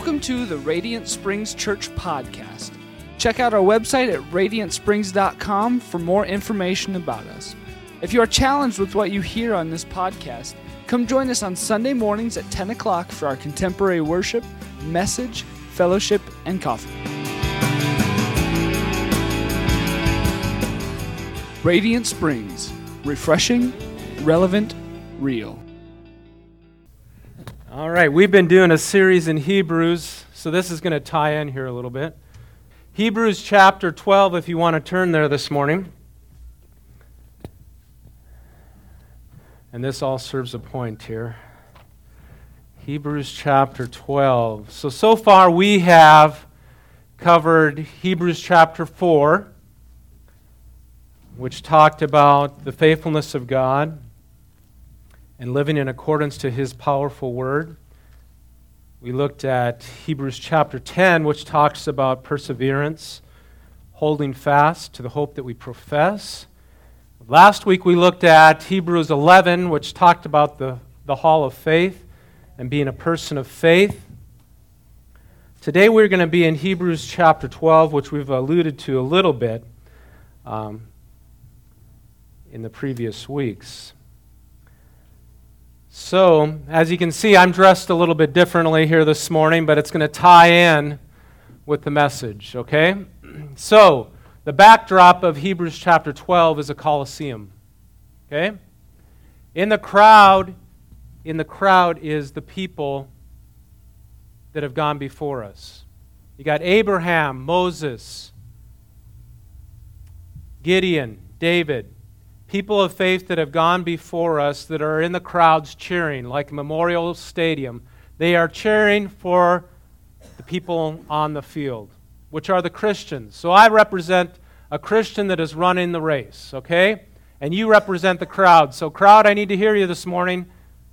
Welcome to the Radiant Springs Church podcast. Check out our website at radiantsprings.com for more information about us. If you are challenged with what you hear on this podcast, come join us on Sunday mornings at 10 o'clock for our contemporary worship, message, fellowship, and coffee. Radiant Springs, refreshing, relevant, real. All right, we've been doing a series in Hebrews, so this is going to tie in here a little bit. Hebrews chapter 12, if you want to turn there this morning. And this all serves a point here. Hebrews chapter 12. So far we have covered Hebrews chapter 4, which talked about the faithfulness of God and living in accordance to His powerful word. We looked at Hebrews chapter 10, which talks about perseverance, holding fast to the hope that we profess. Last week we looked at Hebrews 11, which talked about the hall of faith and being a person of faith. Today we're going to be in Hebrews chapter 12, which we've alluded to a little bit in the previous weeks. So, as you can see, I'm dressed a little bit differently here this morning, but it's going to tie in with the message, okay? So, the backdrop of Hebrews chapter 12 is a Colosseum, okay? In the crowd is the people that have gone before us. You got Abraham, Moses, Gideon, David, people of faith that have gone before us that are in the crowds cheering, like Memorial Stadium. They are cheering for the people on the field, which are the Christians. So I represent a Christian that is running the race, okay? And you represent the crowd. So crowd, I need to hear you this morning.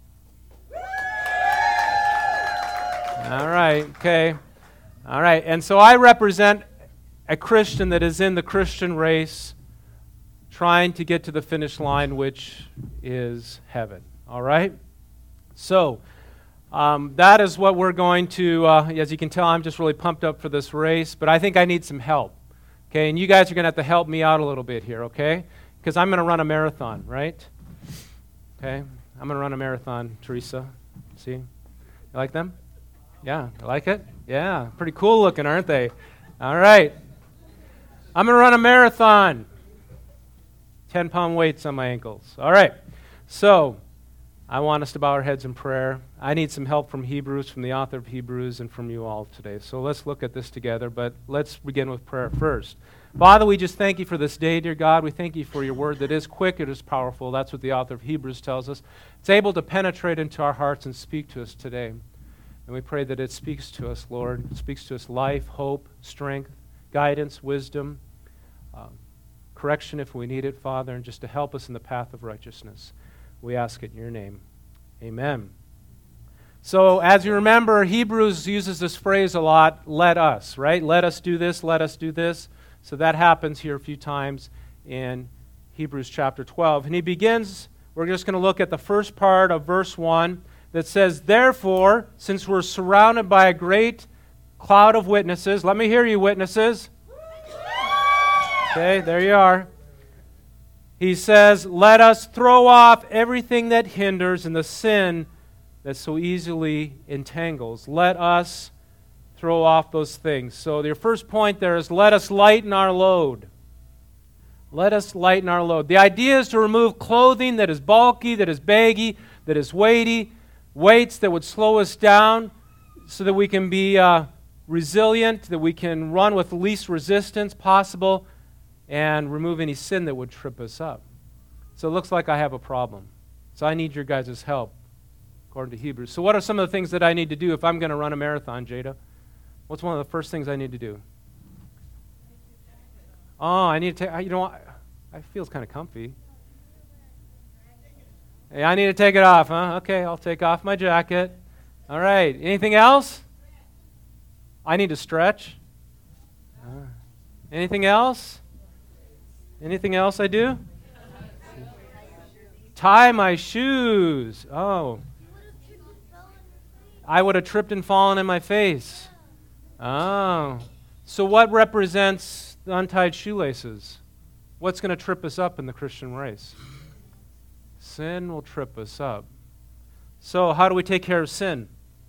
All right, okay. All right, and so I represent a Christian that is in the Christian race, trying to get to the finish line, which is heaven. All right? So, that is what we're going to, as you can tell, I'm just really pumped up for this race, but I think I need some help. Okay, and you guys are going to have to help me out a little bit here, okay? Because I'm going to run a marathon, right? Okay, I'm going to run a marathon, Teresa. See? You like them? Yeah, you like it? Yeah, pretty cool looking, aren't they? All right. I'm going to run a marathon. 10-pound weights on my ankles. All right. So, I want us to bow our heads in prayer. I need some help from Hebrews, from the author of Hebrews, and from you all today. So let's look at this together, but let's begin with prayer first. Father, we just thank you for this day, dear God. We thank you for your word that is quick, it is powerful. That's what the author of Hebrews tells us. It's able to penetrate into our hearts and speak to us today. And we pray that it speaks to us, Lord. It speaks to us life, hope, strength, guidance, wisdom, correction if we need it, Father, and just to help us in the path of righteousness. We ask it in your name. Amen. So, as you remember, Hebrews uses this phrase a lot, let us, right? Let us do this, let us do this. So that happens here a few times in Hebrews chapter 12. And he begins, we're just going to look at the first part of verse 1 that says, therefore, since we're surrounded by a great cloud of witnesses, let me hear you, witnesses. Okay, there you are. He says, let us throw off everything that hinders and the sin that so easily entangles. Let us throw off those things. So your first point there is, let us lighten our load. Let us lighten our load. The idea is to remove clothing that is bulky, that is baggy, that is weighty, weights that would slow us down so that we can be resilient, that we can run with the least resistance possible, and remove any sin that would trip us up. So it looks like I have a problem. So I need your guys' help, according to Hebrews. So what are some of the things that I need to do if I'm going to run a marathon, Jada? What's one of the first things I need to do? Oh, I need to take, you know what? I feel kind of comfy. Hey, I need to take it off, huh? Okay, I'll take off my jacket. All right, anything else? I need to stretch. Anything else? Anything else I do? Tie my shoes. Oh. I would have tripped and fallen in my face. Oh. So what represents the untied shoelaces? What's going to trip us up in the Christian race? Sin will trip us up. So how do we take care of sin?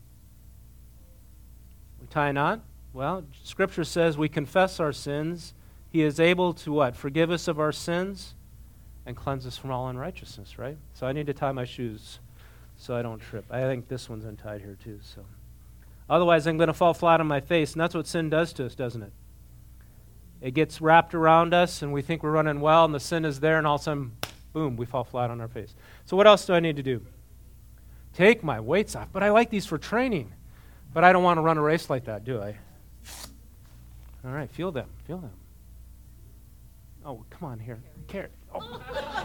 We tie a knot? Well, Scripture says we confess our sins. He is able to what? Forgive us of our sins and cleanse us from all unrighteousness, right? So I need to tie my shoes so I don't trip. I think this one's untied here too. So otherwise I'm going to fall flat on my face, and that's what sin does to us, doesn't it? It gets wrapped around us, and we think we're running well, and the sin is there, and all of a sudden, boom, we fall flat on our face. So what else do I need to do? Take my weights off. But I like these for training. But I don't want to run a race like that, do I? All right, feel them. Feel them. Oh, come on here. Carrot. Oh.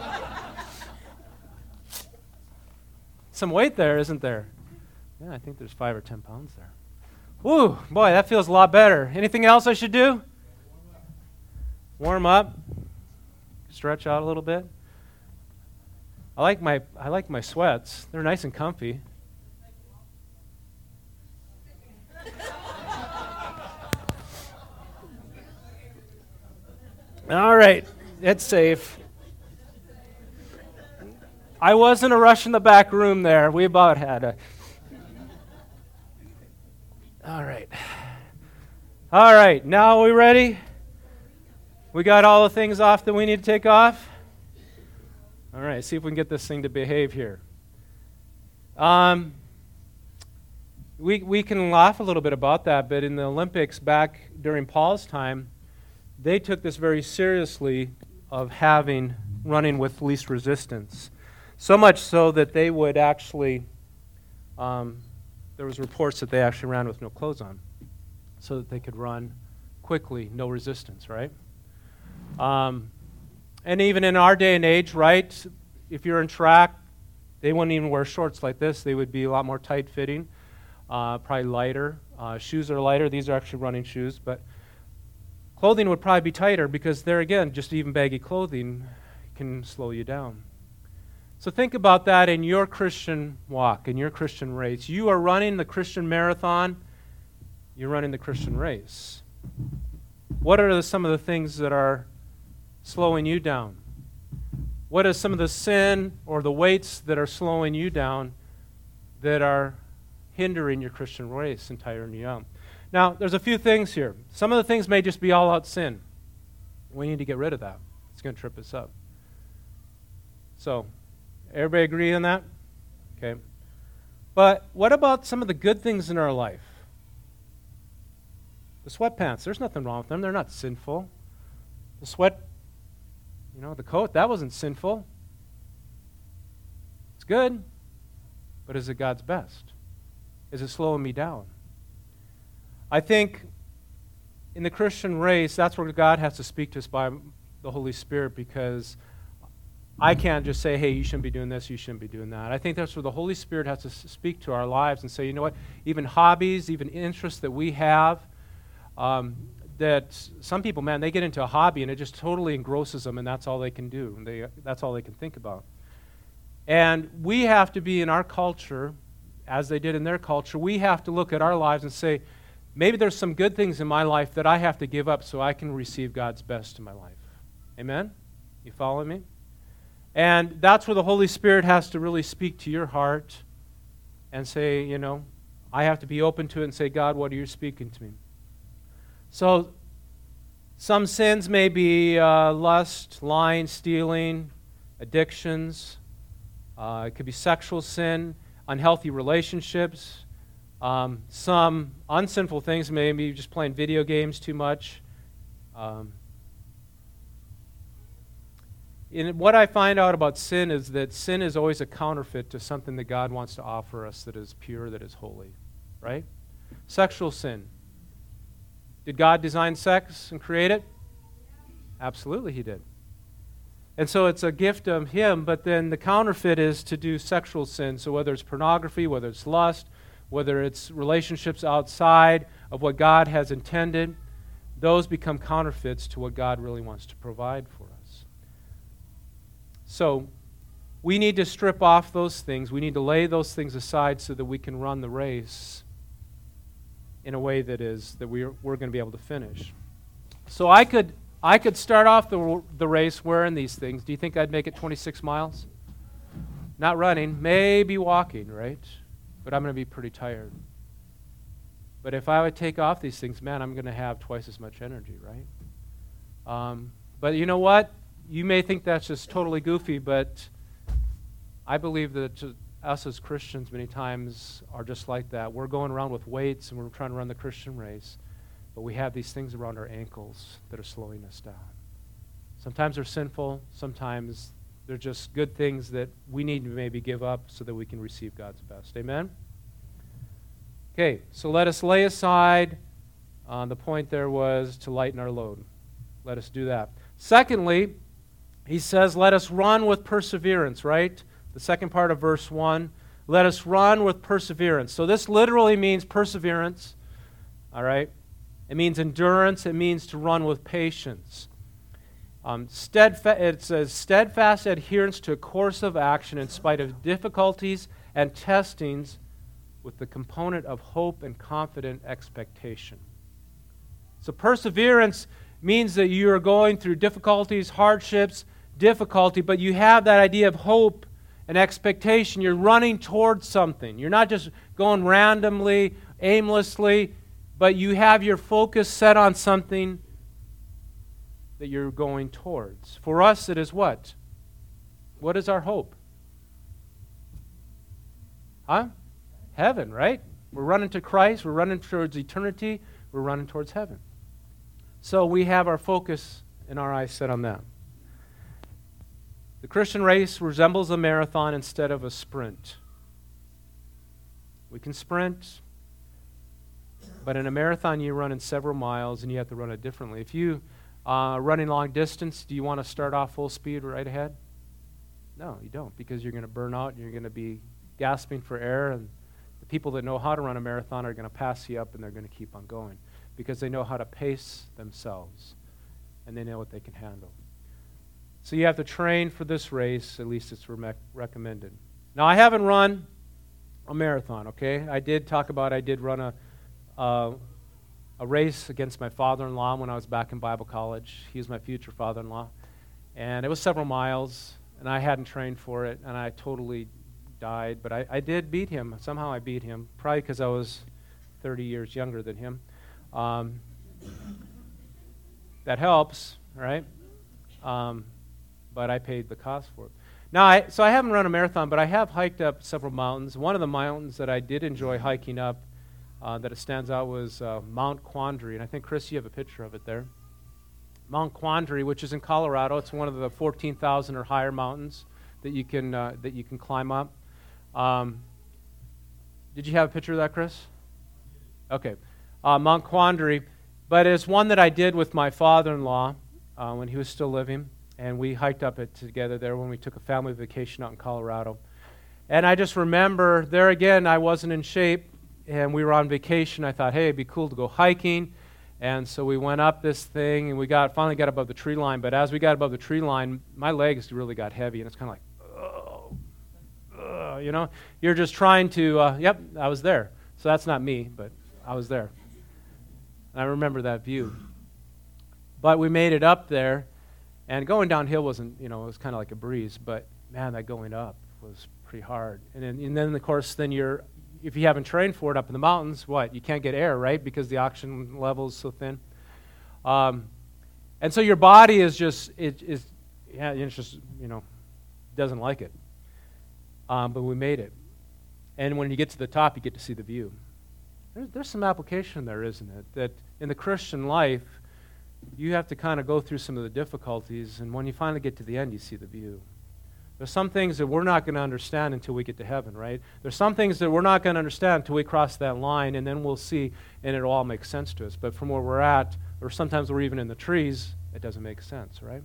Some weight there, isn't there? Yeah, I think there's 5 or 10 pounds there. Woo, boy, that feels a lot better. Anything else I should do? Warm up. Stretch out a little bit. I like my sweats. They're nice and comfy. All right, it's safe. I was in a rush in the back room there. We about had a... All right. All right, now are we ready? We got all the things off that we need to take off? All right, see if we can get this thing to behave here. We can laugh a little bit about that, but in the Olympics back during Paul's time, they took this very seriously of running with least resistance. So much so that they would actually, there was reports that they actually ran with no clothes on so that they could run quickly, no resistance, right? And even in our day and age, right, if you're in track, they wouldn't even wear shorts like this. They would be a lot more tight-fitting, probably lighter. Shoes are lighter. These are actually running shoes, but clothing would probably be tighter because there again, just even baggy clothing can slow you down. So think about that in your Christian walk, in your Christian race. You are running the Christian marathon. You're running the Christian race. What are some of the things that are slowing you down? What is some of the sin or the weights that are slowing you down that are hindering your Christian race and tiring you out? Now, there's a few things here. Some of the things may just be all-out sin. We need to get rid of that. It's going to trip us up. So, everybody agree on that? Okay. But what about some of the good things in our life? The sweatpants, there's nothing wrong with them. They're not sinful. The the coat, that wasn't sinful. It's good, but is it God's best? Is it slowing me down? I think in the Christian race, that's where God has to speak to us by the Holy Spirit, because I can't just say, hey, you shouldn't be doing this, you shouldn't be doing that. I think that's where the Holy Spirit has to speak to our lives and say, you know what, even hobbies, even interests that we have, that some people, man, they get into a hobby and it just totally engrosses them, and that's all they can do. That's all they can think about. And we have to be in our culture, as they did in their culture, we have to look at our lives and say, maybe there's some good things in my life that I have to give up so I can receive God's best in my life. Amen? You follow me? And that's where the Holy Spirit has to really speak to your heart and say, I have to be open to it and say, God, what are you speaking to me? So some sins may be lust, lying, stealing, addictions. It could be sexual sin, unhealthy relationships. Some unsinful things, maybe just playing video games too much. What I find out about sin is that sin is always a counterfeit to something that God wants to offer us that is pure, that is holy, right? Sexual sin. Did God design sex and create it? Absolutely he did. And so it's a gift of him, but then the counterfeit is to do sexual sin. So whether it's pornography, whether it's lust, whether it's relationships outside of what God has intended, those become counterfeits to what God really wants to provide for us. So we need to strip off those things. We need to lay those things aside so that we can run the race in a way that we're going to be able to finish. So I could start off the race wearing these things. Do you think I'd make it 26 miles? Not running, maybe walking, right? But I'm going to be pretty tired. But if I would take off these things, man, I'm going to have twice as much energy, right? But you know what? You may think that's just totally goofy, but I believe that us as Christians many times are just like that. We're going around with weights and we're trying to run the Christian race, but we have these things around our ankles that are slowing us down. Sometimes they're sinful, sometimes they're just good things that we need to maybe give up so that we can receive God's best. Amen? Okay, so let us lay aside, the point there was to lighten our load. Let us do that. Secondly, he says, let us run with perseverance, right? The second part of verse 1, let us run with perseverance. So this literally means perseverance, all right? It means endurance. It means to run with patience. It says steadfast adherence to a course of action in spite of difficulties and testings with the component of hope and confident expectation. So perseverance means that you are going through difficulties, hardships, difficulty, but you have that idea of hope and expectation. You're running towards something. You're not just going randomly, aimlessly, but you have your focus set on something that you're going towards. For us, it is what? What is our hope? Heaven, right? We're running to Christ. We're running towards eternity. We're running towards heaven. So we have our focus and our eyes set on that. The Christian race resembles a marathon instead of a sprint. We can sprint, but in a marathon you run in several miles and you have to run it differently. If you running long distance, do you want to start off full speed right ahead? No, you don't, because you're going to burn out and you're going to be gasping for air, and the people that know how to run a marathon are going to pass you up and they're going to keep on going because they know how to pace themselves and they know what they can handle. So you have to train for this race, at least it's recommended. Now, I haven't run a marathon, okay? I did run a race against my father-in-law when I was back in Bible college. He was my future father-in-law. And it was several miles, and I hadn't trained for it, and I totally died. But I did beat him. Somehow I beat him, probably because I was 30 years younger than him. That helps, right? But I paid the cost for it. Now, so I haven't run a marathon, but I have hiked up several mountains. One of the mountains that I did enjoy hiking up that it stands out was Mount Quandary. And I think, Chris, you have a picture of it there. Mount Quandary, which is in Colorado. It's one of the 14,000 or higher mountains that you can climb up. Did you have a picture of that, Chris? Okay. Mount Quandary. But it's one that I did with my father-in-law when he was still living. And we hiked up it together there when we took a family vacation out in Colorado. And I just remember, there again, I wasn't in shape, and we were on vacation. I thought, hey, it'd be cool to go hiking. And so we went up this thing, and we finally got above the tree line. But as we got above the tree line, my legs really got heavy, and it's kind of like, you know? You're just trying to, yep, I was there. So that's not me, but I was there. And I remember that view. But we made it up there. And going downhill wasn't, it was kind of like a breeze, but man, that going up was pretty hard. And then of course, if you haven't trained for it up in the mountains, you can't get air, right? Because the oxygen level is so thin. And so your body is just, doesn't like it. But we made it. And when you get to the top, you get to see the view. There's some application there, isn't it? That in the Christian life, you have to kind of go through some of the difficulties, and when you finally get to the end, you see the view. There's some things that we're not going to understand until we get to heaven, right? There's some things that we're not going to understand until we cross that line, and then we'll see, and it'll all make sense to us. But from where we're at, or sometimes we're even in the trees, it doesn't make sense, right?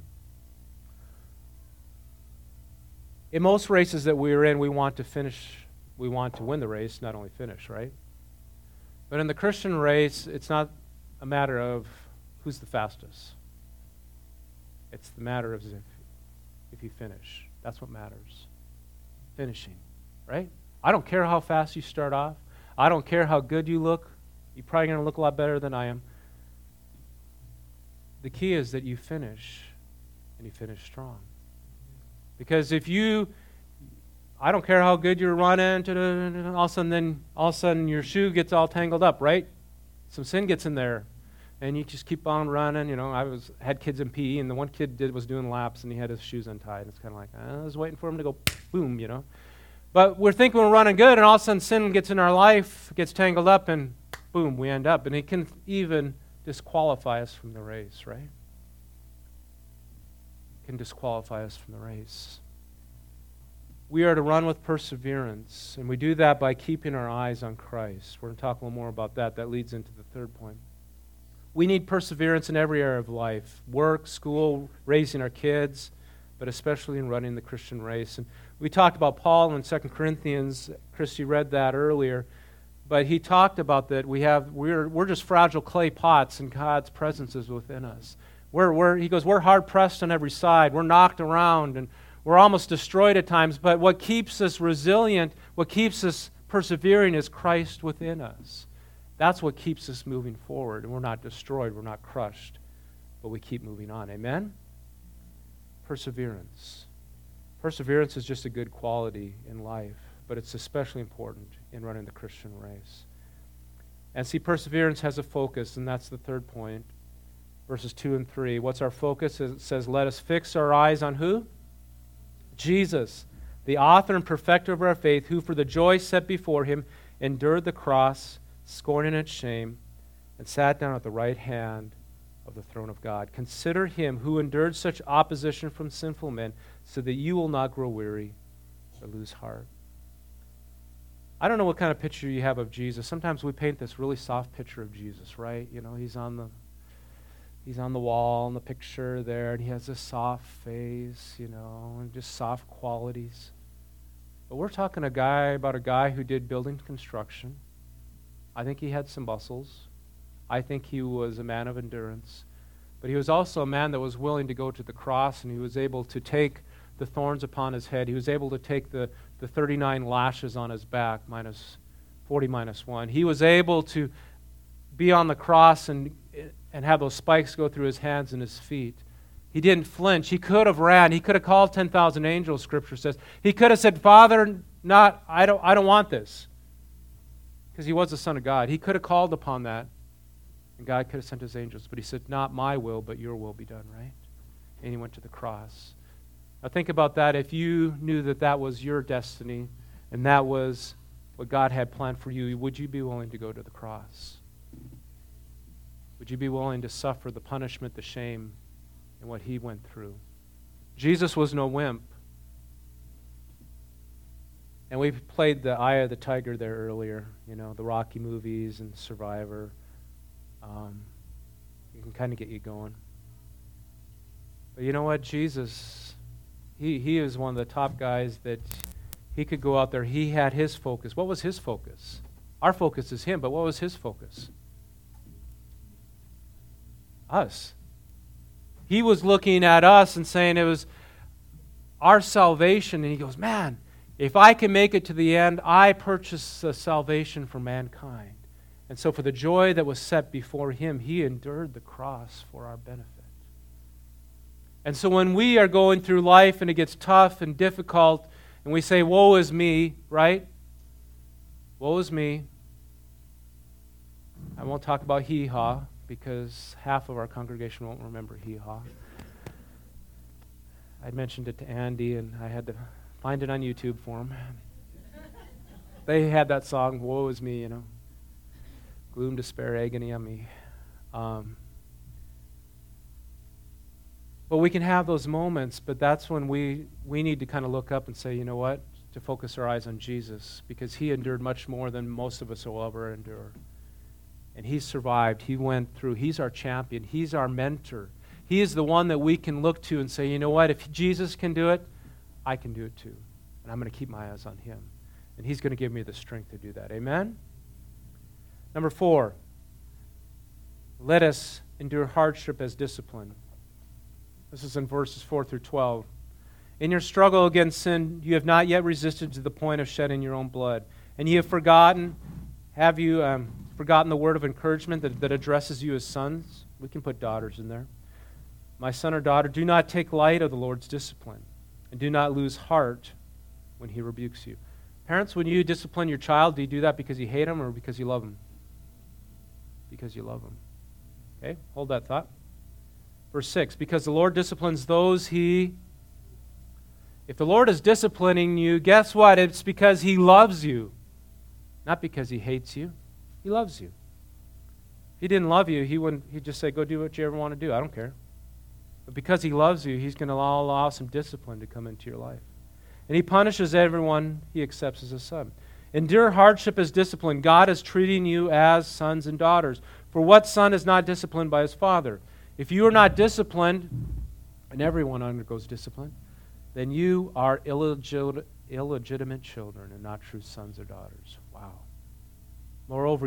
In most races that we're in, we want to win the race, not only finish, right? But in the Christian race, it's not a matter of who's the fastest. It's the matter of if you finish. That's what matters. finishing, right? I don't care how fast you start off. I don't care how good you look. You're probably going to look a lot better than I am. The key is that you finish, and you finish strong. Because if you, I don't care how good you're running, all of a sudden your shoe gets all tangled up, right? Some sin gets in there, and you just keep on running. You know, had kids in PE, and the one kid was doing laps, and he had his shoes untied. And it's kind of like, I was waiting for him to go boom, you know. But we're thinking we're running good, and all of a sudden sin gets in our life, gets tangled up, and boom, we end up. And it can even disqualify us from the race, right? It can disqualify us from the race. We are to run with perseverance, and we do that by keeping our eyes on Christ. We're going to talk a little more about that. That leads into the third point. We need perseverance in every area of life, work, school, raising our kids, but especially in running the Christian race. And we talked about Paul in 2 Corinthians. Christy read that earlier. But he talked about that we're just fragile clay pots, and God's presence is within us. He goes, we're hard pressed on every side. We're knocked around, and we're almost destroyed at times. But what keeps us resilient, what keeps us persevering, is Christ within us. That's what keeps us moving forward. And we're not destroyed, we're not crushed, but we keep moving on. Amen? Perseverance. Perseverance is just a good quality in life, but it's especially important in running the Christian race. And see, perseverance has a focus, and that's the third point. Verses 2 and 3. What's our focus? It says, let us fix our eyes on who? Jesus, the author and perfecter of our faith, who for the joy set before him endured the cross, scorning its shame, and sat down at the right hand of the throne of God. Consider him who endured such opposition from sinful men, so that you will not grow weary or lose heart. I don't know what kind of picture you have of Jesus. Sometimes we paint this really soft picture of Jesus, right? You know, he's on the wall in the picture there, and he has this soft face, you know, and just soft qualities. But we're talking about a guy who did building construction. I think he had some muscles. I think he was a man of endurance. But he was also a man that was willing to go to the cross, and he was able to take the thorns upon his head. He was able to take the 39 lashes on his back, -40 -1. He was able to be on the cross and have those spikes go through his hands and his feet. He didn't flinch. He could have ran. He could have called 10,000 angels, Scripture says. He could have said, Father, I don't want this. Because he was the Son of God. He could have called upon that, and God could have sent his angels. But he said, not my will, but your will be done, right? And he went to the cross. Now think about that. If you knew that that was your destiny, and that was what God had planned for you, would you be willing to go to the cross? Would you be willing to suffer the punishment, the shame, and what he went through? Jesus was no wimp. And we played the Eye of the Tiger there earlier, you know, the Rocky movies and Survivor. It can kind of get you going. But you know what? Jesus, he is one of the top guys that he could go out there. He had his focus. What was his focus? Our focus is him, but what was his focus? Us. He was looking at us and saying it was our salvation, and he goes, man, if I can make it to the end, I purchase a salvation for mankind. And so for the joy that was set before him, he endured the cross for our benefit. And so when we are going through life and it gets tough and difficult, and we say, woe is me, right? Woe is me. I won't talk about hee-haw, because half of our congregation won't remember hee-haw. I mentioned it to Andy, and I had to find it on YouTube for him. They had that song, woe is me, you know. Gloom, despair, agony on me. But we can have those moments, but that's when we need to kind of look up and say, you know what, to focus our eyes on Jesus, because he endured much more than most of us will ever endure. And he survived. He went through. He's our champion. He's our mentor. He is the one that we can look to and say, you know what, if Jesus can do it, I can do it too. And I'm going to keep my eyes on him. And he's going to give me the strength to do that. Amen? Number 4, let us endure hardship as discipline. This is in verses 4 through 12. In your struggle against sin, you have not yet resisted to the point of shedding your own blood. And you have forgotten, forgotten the word of encouragement that addresses you as sons? We can put daughters in there. My son or daughter, do not take light of the Lord's discipline, and do not lose heart when he rebukes you. Parents, when you discipline your child, do you do that because you hate him or because you love him? Because you love him. Okay, hold that thought. Verse 6, because the Lord disciplines those If the Lord is disciplining you, guess what? It's because he loves you, not because he hates you. He loves you. If he didn't love you, he'd just say, go do what you ever want to do. I don't care. But because he loves you, he's going to allow some discipline to come into your life. And he punishes everyone he accepts as a son. Endure hardship as discipline. God is treating you as sons and daughters. For what son is not disciplined by his father? If you are not disciplined, and everyone undergoes discipline, then you are illegitimate children and not true sons or daughters. Wow. Moreover,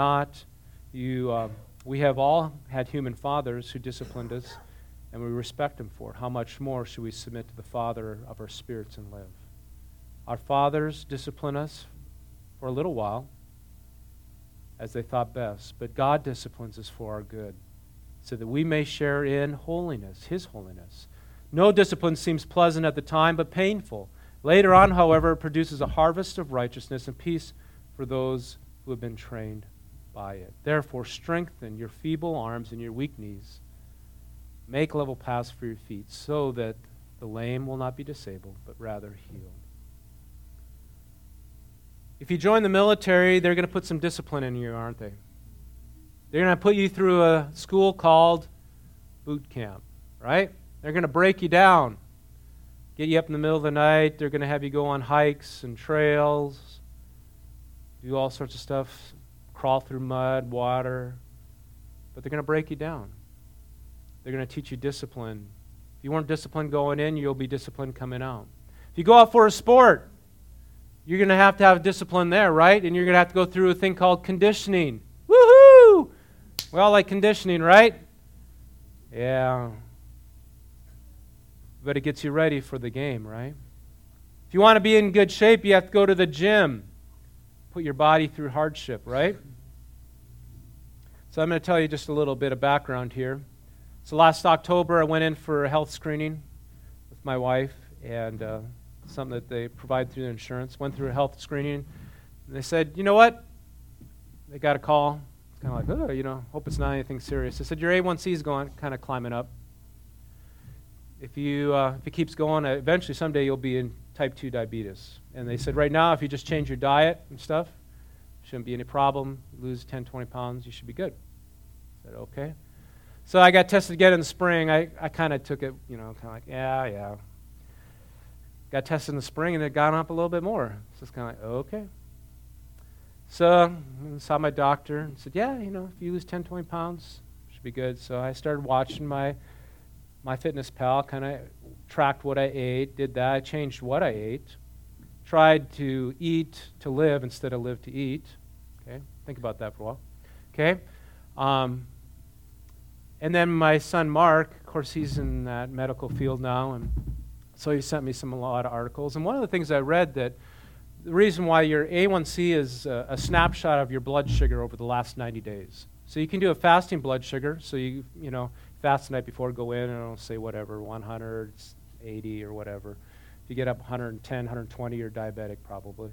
we have all had human fathers who disciplined us, and we respect him for it. How much more should we submit to the Father of our spirits and live? Our fathers discipline us for a little while, as they thought best, but God disciplines us for our good, so that we may share in holiness, his holiness. No discipline seems pleasant at the time, but painful. Later on, however, it produces a harvest of righteousness and peace for those who have been trained by it. Therefore, strengthen your feeble arms and your weak knees. Make level paths for your feet, so that the lame will not be disabled, but rather healed. If you join the military, they're going to put some discipline in you, aren't they? They're going to put you through a school called boot camp, right? They're going to break you down, get you up in the middle of the night. They're going to have you go on hikes and trails, do all sorts of stuff, crawl through mud, water. But they're going to break you down. They're going to teach you discipline. If you weren't disciplined going in, you'll be disciplined coming out. If you go out for a sport, you're going to have discipline there, right? And you're going to have to go through a thing called conditioning. Woohoo! We all like conditioning, right? Yeah. But it gets you ready for the game, right? If you want to be in good shape, you have to go to the gym. Put your body through hardship, right? So I'm going to tell you just a little bit of background here. So last October, I went in for a health screening with my wife, and something that they provide through the insurance. Went through a health screening, and they said, you know what? They got a call. It's kind of like, hope it's not anything serious. They said, your A1C is going, kind of climbing up. If it keeps going, eventually someday you'll be in type 2 diabetes. And they said, right now, if you just change your diet and stuff, shouldn't be any problem. Lose 10, 20 pounds, you should be good. I said, okay. So I got tested again in the spring. I kind of took it, kind of like, yeah. Got tested in the spring, and it got up a little bit more. So it's kind of like, okay. So I saw my doctor and said, yeah, if you lose 10, 20 pounds, it should be good. So I started watching my MyFitnessPal, kind of tracked what I ate, did that. I changed what I ate. Tried to eat to live instead of live to eat. Okay, think about that for a while. Okay. And then my son Mark, of course, he's in that medical field now, and so he sent me a lot of articles. And one of the things I read, that the reason why your A1C is a snapshot of your blood sugar over the last 90 days. So you can do a fasting blood sugar. So you fast the night before, go in, and it'll say whatever, 180 or whatever. If you get up 110, 120, you're diabetic probably.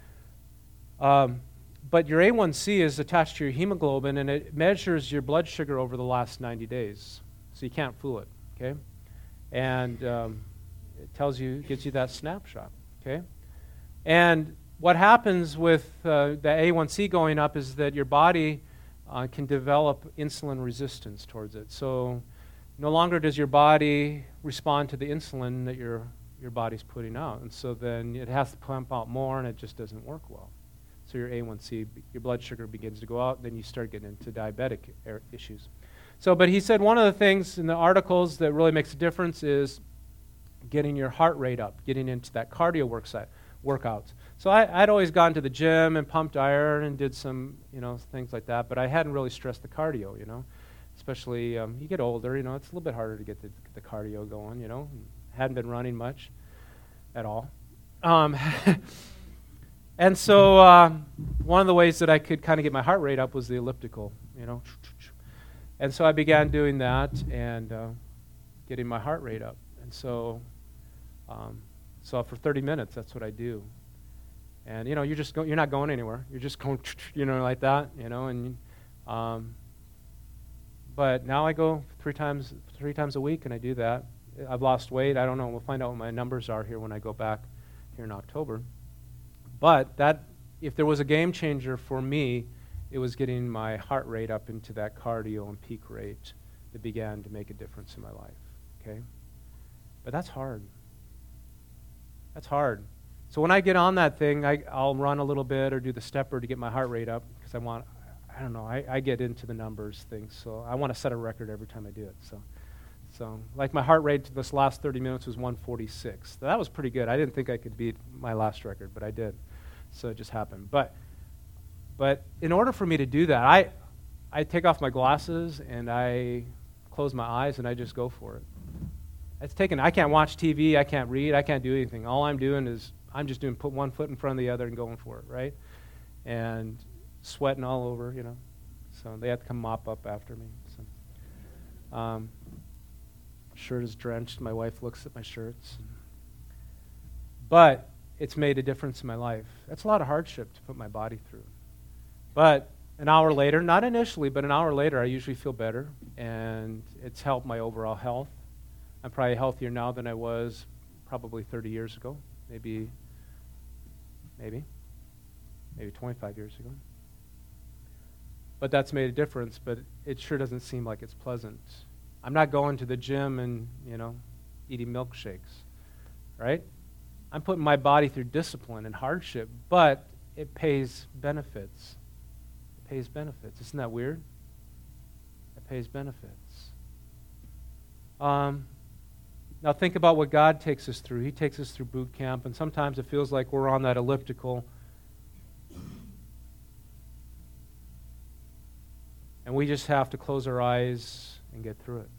But your A1C is attached to your hemoglobin, and it measures your blood sugar over the last 90 days. So you can't fool it, okay? And it gives you that snapshot, okay? And what happens with the A1C going up is that your body can develop insulin resistance towards it. So no longer does your body respond to the insulin that your body's putting out. And so then it has to pump out more, and it just doesn't work well. So your A1C, your blood sugar begins to go out, then you start getting into diabetic issues. But he said one of the things in the articles that really makes a difference is getting your heart rate up, getting into that cardio workouts. So I'd always gone to the gym and pumped iron and did some, things like that, but I hadn't really stressed the cardio, especially you get older, it's a little bit harder to get the cardio going, hadn't been running much at all. And so one of the ways that I could kind of get my heart rate up was the elliptical, And so I began doing that and getting my heart rate up. And so for 30 minutes, that's what I do. And, you're not going anywhere. You're just going, like that, and but now I go three times a week, and I do that. I've lost weight. I don't know. We'll find out what my numbers are here when I go back here in October. But if there was a game changer for me, it was getting my heart rate up into that cardio and peak rate that began to make a difference in my life. Okay? But that's hard. That's hard. So when I get on that thing, I'll run a little bit or do the stepper to get my heart rate up because I get into the numbers things. So I want to set a record every time I do it. So like my heart rate this last 30 minutes was 146. That was pretty good. I didn't think I could beat my last record, but I did. So it just happened. But in order for me to do that, I take off my glasses and I close my eyes and I just go for it. I can't watch TV, I can't read, I can't do anything. All I'm doing is put one foot in front of the other and going for it, right? And sweating all over, So they have to come mop up after me. So, shirt is drenched. My wife looks at my shirts. But it's made a difference in my life. That's a lot of hardship to put my body through. But an hour later, not initially, but an hour later, I usually feel better, and it's helped my overall health. I'm probably healthier now than I was probably 30 years ago, maybe 25 years ago. But that's made a difference, but it sure doesn't seem like it's pleasant. I'm not going to the gym and, eating milkshakes, right? I'm putting my body through discipline and hardship, but it pays benefits. It pays benefits. Isn't that weird? It pays benefits. Now think about what God takes us through. He takes us through boot camp, and sometimes it feels like we're on that elliptical. And we just have to close our eyes and get through it.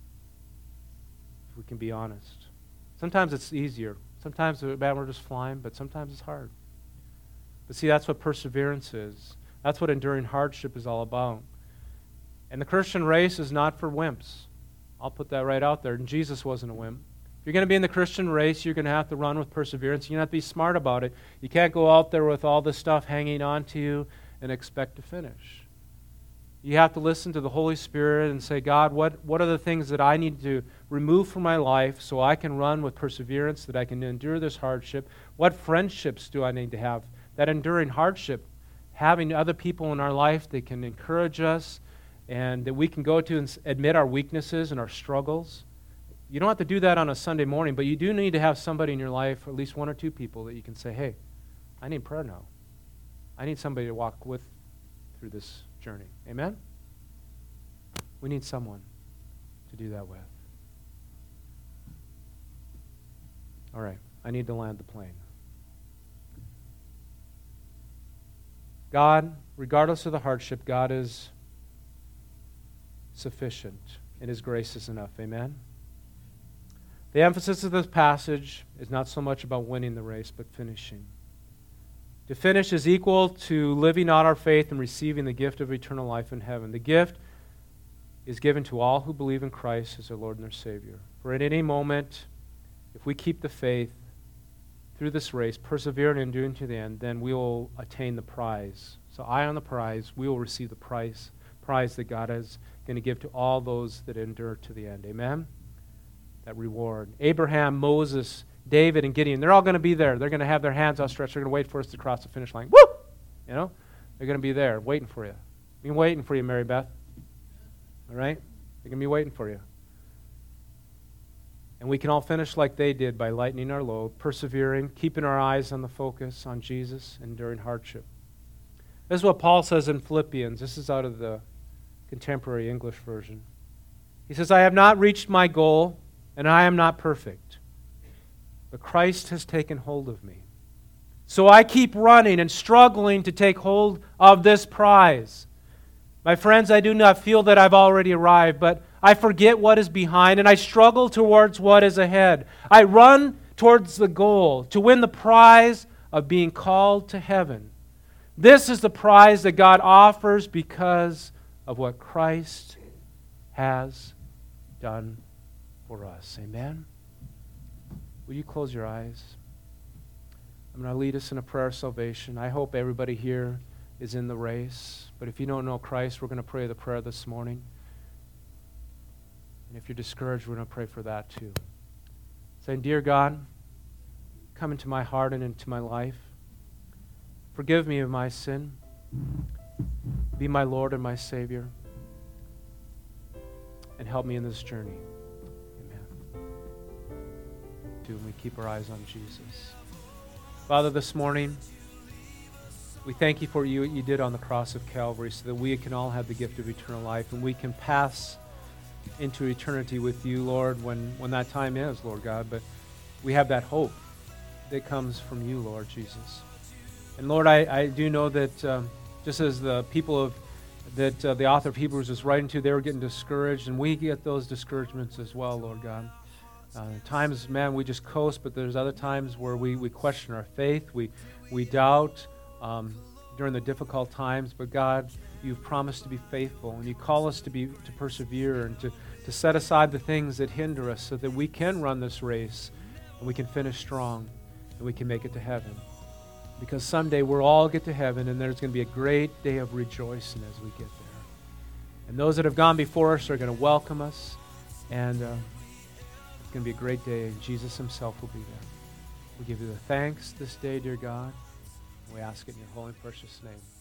If we can be honest. Sometimes it's easier. Sometimes we're just flying, but sometimes it's hard. But see, that's what perseverance is. That's what enduring hardship is all about. And the Christian race is not for wimps. I'll put that right out there. And Jesus wasn't a wimp. If you're going to be in the Christian race, you're going to have to run with perseverance. You're going to have to be smart about it. You can't go out there with all this stuff hanging on to you and expect to finish. You have to listen to the Holy Spirit and say, God, what are the things that I need to remove from my life so I can run with perseverance, that I can endure this hardship? What friendships do I need to have? That enduring hardship, having other people in our life that can encourage us and that we can go to and admit our weaknesses and our struggles. You don't have to do that on a Sunday morning, but you do need to have somebody in your life, or at least one or two people, that you can say, hey, I need prayer now. I need somebody to walk with through this journey. Amen? We need someone to do that with. All right, I need to land the plane. God, regardless of the hardship, God is sufficient, and His grace is enough. Amen? The emphasis of this passage is not so much about winning the race, but finishing. To finish is equal to living out our faith and receiving the gift of eternal life in heaven. The gift is given to all who believe in Christ as their Lord and their Savior. For at any moment, if we keep the faith through this race, persevering and enduring to the end, then we will attain the prize. So eye on the prize, we will receive the prize that God is going to give to all those that endure to the end. Amen? That reward. Abraham, Moses, David, and Gideon, they're all going to be there. They're going to have their hands outstretched. They're going to wait for us to cross the finish line. Woo! They're going to be there waiting for you. They're waiting for you, Mary Beth. All right? They're going to be waiting for you. And we can all finish like they did by lightening our load, persevering, keeping our eyes on the focus on Jesus, enduring hardship. This is what Paul says in Philippians. This is out of the Contemporary English Version. He says, I have not reached my goal, and I am not perfect, but Christ has taken hold of me. So I keep running and struggling to take hold of this prize. My friends, I do not feel that I've already arrived, but I forget what is behind, and I struggle towards what is ahead. I run towards the goal to win the prize of being called to heaven. This is the prize that God offers because of what Christ has done for us. Amen? Will you close your eyes? I'm going to lead us in a prayer of salvation. I hope everybody here is in the race. But if you don't know Christ, we're going to pray the prayer this morning. And if you're discouraged, we're going to pray for that too. Saying, Dear God, come into my heart and into my life. Forgive me of my sin. Be my Lord and my Savior. And help me in this journey. Amen. And we keep our eyes on Jesus. Father, this morning, we thank you for what you did on the cross of Calvary so that we can all have the gift of eternal life and we can pass into eternity with you, Lord, when that time is, Lord God. But we have that hope that comes from you, Lord Jesus. And Lord, I do know that just as the people that the author of Hebrews is writing to, they were getting discouraged, and we get those discouragements as well, Lord God. Times, man, we just coast, but there's other times where we question our faith, we doubt during the difficult times. But God, you've promised to be faithful, and you call us to persevere and to set aside the things that hinder us so that we can run this race and we can finish strong and we can make it to heaven. Because someday we'll all get to heaven, and there's going to be a great day of rejoicing as we get there. And those that have gone before us are going to welcome us, and it's going to be a great day, and Jesus himself will be there. We give you the thanks this day, dear God. We ask it in your holy and precious name.